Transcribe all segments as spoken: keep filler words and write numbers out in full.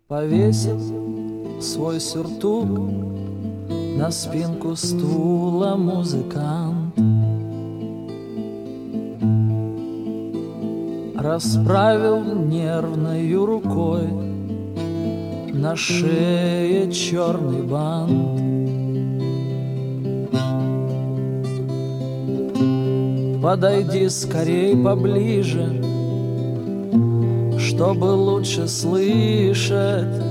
Повесил свой сюртук на спинку стула музыкант. Расправил нервною рукой на шее черный бант. Подойди скорей поближе, чтобы лучше слышать,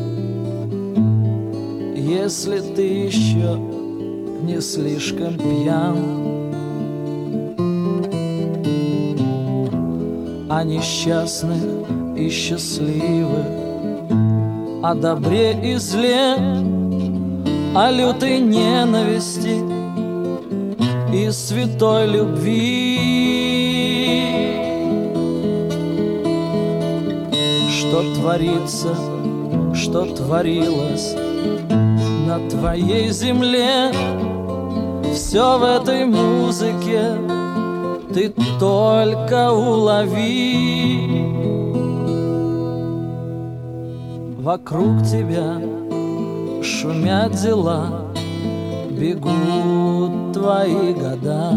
если ты еще не слишком пьян. О несчастных и счастливых, о добре и зле, о лютой ненависти и святой любви. Что творится, что творилось на твоей земле, все в этой музыке ты только улови. Вокруг тебя шумят дела, бегут твои года.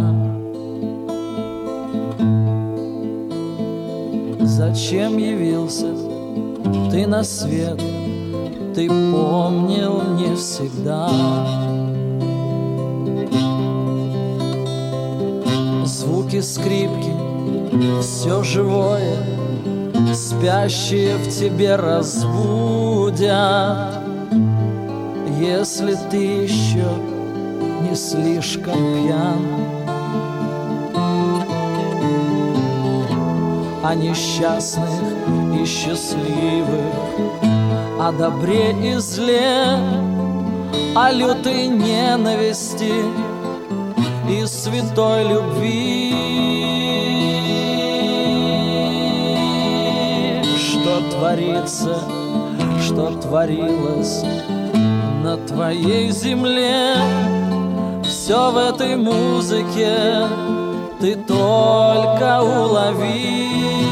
Зачем явился ты на свет, ты помнил не всегда. Звуки скрипки, все живое, спящие в тебе разбудят, если ты еще не слишком пьян. О несчастных и счастливых, о добре и зле, о лютой ненависти и святой любви. Что творится, что творилось на твоей земле, все в этой музыке ты только улови.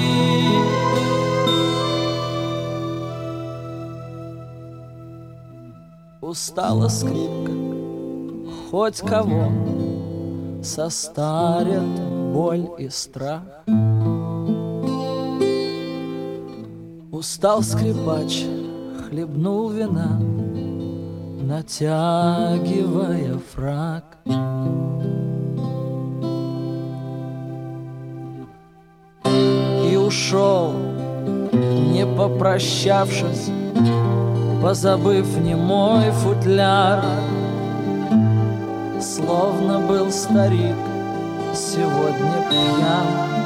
Устала скрипка, хоть кого состарят боль и страх. Устал скрипач, хлебнул вина, натягивая фрак. И ушел, не попрощавшись, позабыв немой футляр, словно был старик сегодня пьян.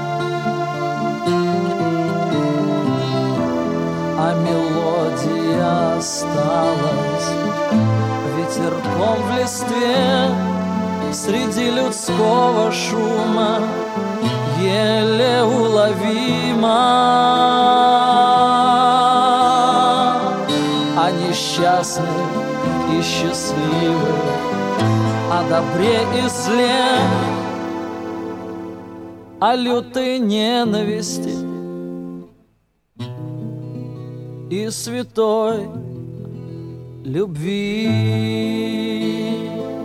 А мелодия осталась ветерком в листве, среди людского шума еле уловима. О несчастных и счастливых, о добре и зле, о лютой ненависти и святой любви.